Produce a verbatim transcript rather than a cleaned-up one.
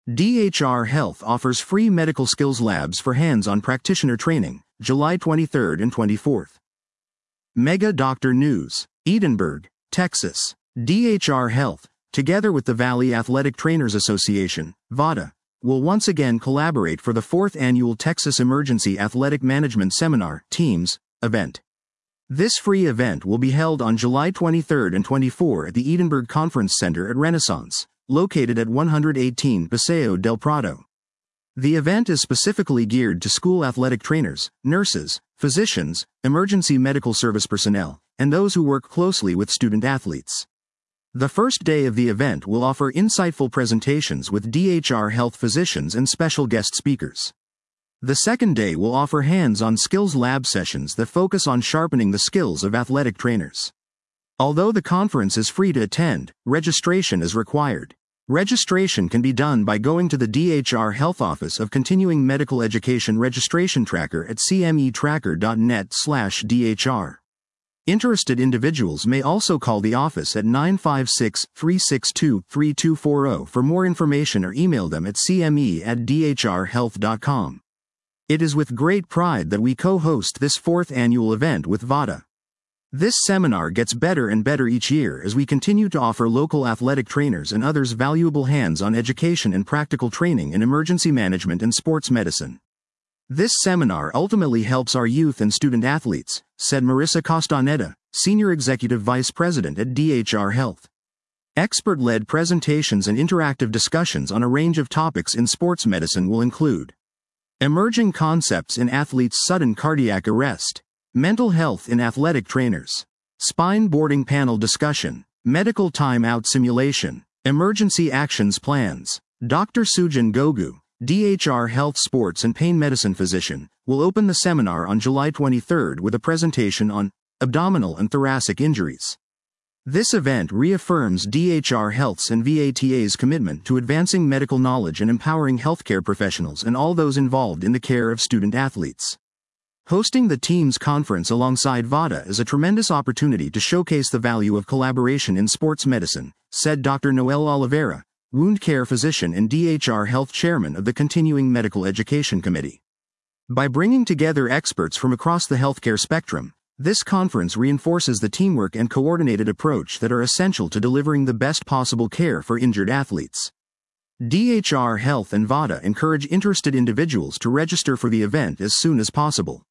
D H R Health offers free medical skills labs for hands-on practitioner training, July twenty-third and twenty-fourth. Mega Doctor News, Edinburgh, Texas. D H R Health, together with the Valley Athletic Trainers Association, VADA, will once again collaborate for the fourth annual Texas Emergency Athletic Management Seminar, TEAMS, event. This free event will be held on July twenty-third and twenty-fourth at the Edinburgh Conference Center at Renaissance, located at one eighteen Paseo del Prado. The event is specifically geared to school athletic trainers, nurses, physicians, emergency medical service personnel, and those who work closely with student athletes. The first day of the event will offer insightful presentations with D H R Health physicians and special guest speakers. The second day will offer hands-on skills lab sessions that focus on sharpening the skills of athletic trainers. Although the conference is free to attend, registration is required. Registration can be done by going to the D H R Health Office of Continuing Medical Education Registration Tracker at c m e tracker dot net slash D H R. Interested individuals may also call the office at nine five six, three six two, three two four zero for more information or email them at c m e at d h r health dot com. It is with great pride that we co-host this fourth annual event with VADA. This seminar gets better and better each year as we continue to offer local athletic trainers and others valuable hands-on education and practical training in emergency management and sports medicine. This seminar ultimately helps our youth and student athletes, said Marissa Costaneda, Senior Executive Vice President at D H R Health. Expert-led presentations and interactive discussions on a range of topics in sports medicine will include emerging concepts in athletes' sudden cardiac arrest, mental health in athletic trainers, spine boarding panel discussion, medical timeout simulation, emergency actions plans. Doctor Sujan Gogu, D H R Health Sports and Pain Medicine physician, will open the seminar on July twenty-third with a presentation on abdominal and thoracic injuries. This event reaffirms D H R Health's and VATA's commitment to advancing medical knowledge and empowering healthcare professionals and all those involved in the care of student athletes. Hosting the TEAMS conference alongside VADA is a tremendous opportunity to showcase the value of collaboration in sports medicine, said Doctor Noel Oliveira, wound care physician and D H R Health chairman of the Continuing Medical Education Committee. By bringing together experts from across the healthcare spectrum, this conference reinforces the teamwork and coordinated approach that are essential to delivering the best possible care for injured athletes. D H R Health and VADA encourage interested individuals to register for the event as soon as possible.